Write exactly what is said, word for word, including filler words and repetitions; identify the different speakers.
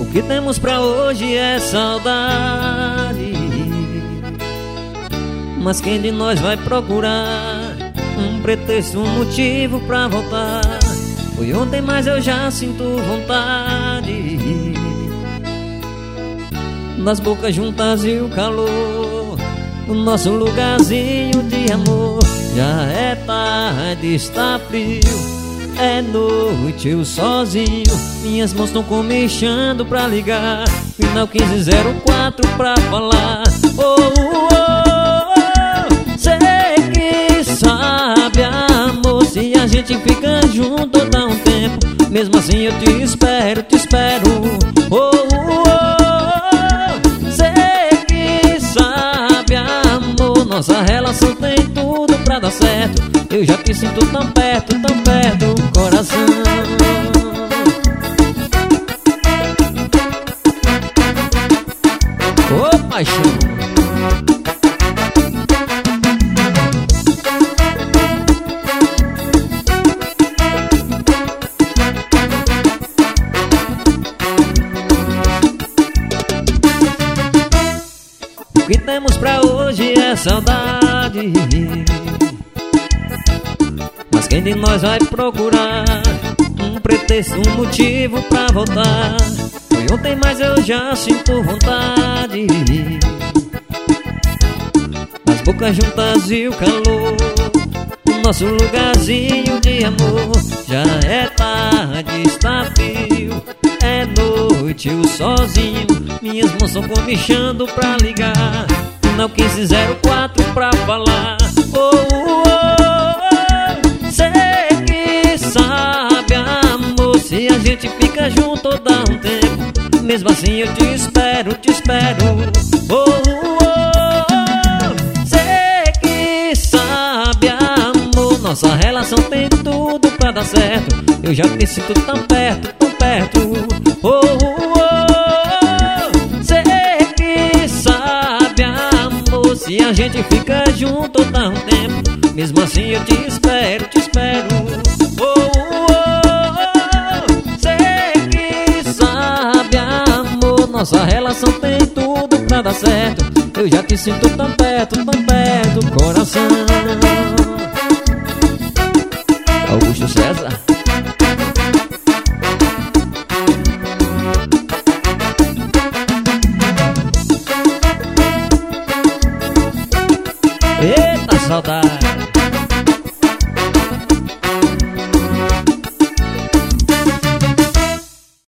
Speaker 1: que temos pra hoje é saudade. Mas quem de nós vai procurar um pretexto, um motivo pra voltar? Foi ontem, mas eu já sinto vontade das bocas juntas e o calor do nosso lugarzinho de amor. Já é tarde, está frio, é noite, eu sozinho. Minhas mãos estão comichando pra ligar final quinze zero quatro pra falar. Oh, oh, oh, sei que sabe, amor, se a gente fica junto dá um tempo. Mesmo assim eu te espero, te espero. Oh, oh, oh, sei que sabe, amor, nossa relação tem tudo pra dar certo. Eu já te sinto tão perto, tão perto, coração. Ô, oh, paixão. O que temos pra hoje é saudade. Mas quem de nós vai procurar um pretexto, um motivo pra voltar? Foi ontem, mas eu já sinto vontade das bocas juntas e o calor do nosso lugarzinho de amor. Já é tarde, está frio, é noite, eu sozinho. Minhas mãos estão comichando pra ligar final quinze zero quatro pra falar. Oh, oh, oh, sei que sabe, amor, se a gente fica junto dá um tempo. Mesmo assim eu te espero, te espero. Oh, oh, oh, sei que sabe, amor, nossa relação tem tudo pra dar certo. Eu já te sinto tão perto, tão perto. Oh, oh, oh, sei que sabe, amor, se a gente fica junto dá um tempo. Mesmo assim eu te espero, te espero. Oh, oh, oh, sei que sabe, amor, nossa relação tem tudo pra dar certo. Eu já te sinto tão perto, tão perto, coração.